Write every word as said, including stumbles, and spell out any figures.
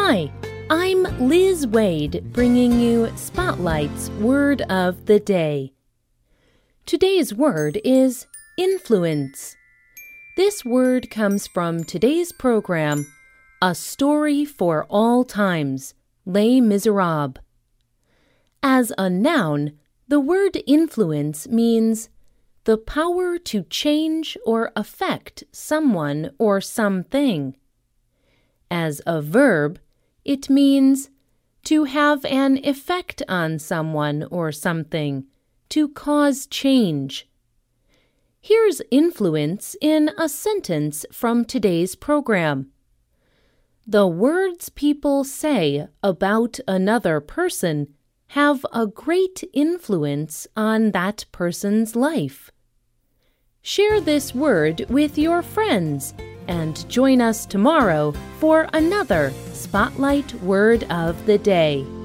Hi, I'm Liz Wade, bringing you Spotlight's Word of the Day. Today's word is influence. This word comes from today's program, A Story for All Times, Les Miserables. As a noun, the word influence means the power to change or affect someone or something. As a verb, it means to have an effect on someone or something, to cause change. Here's influence in a sentence from today's program. The words people say about another person have a great influence on that person's life. Share this word with your friends and join us tomorrow for another Spotlight Word of the Day.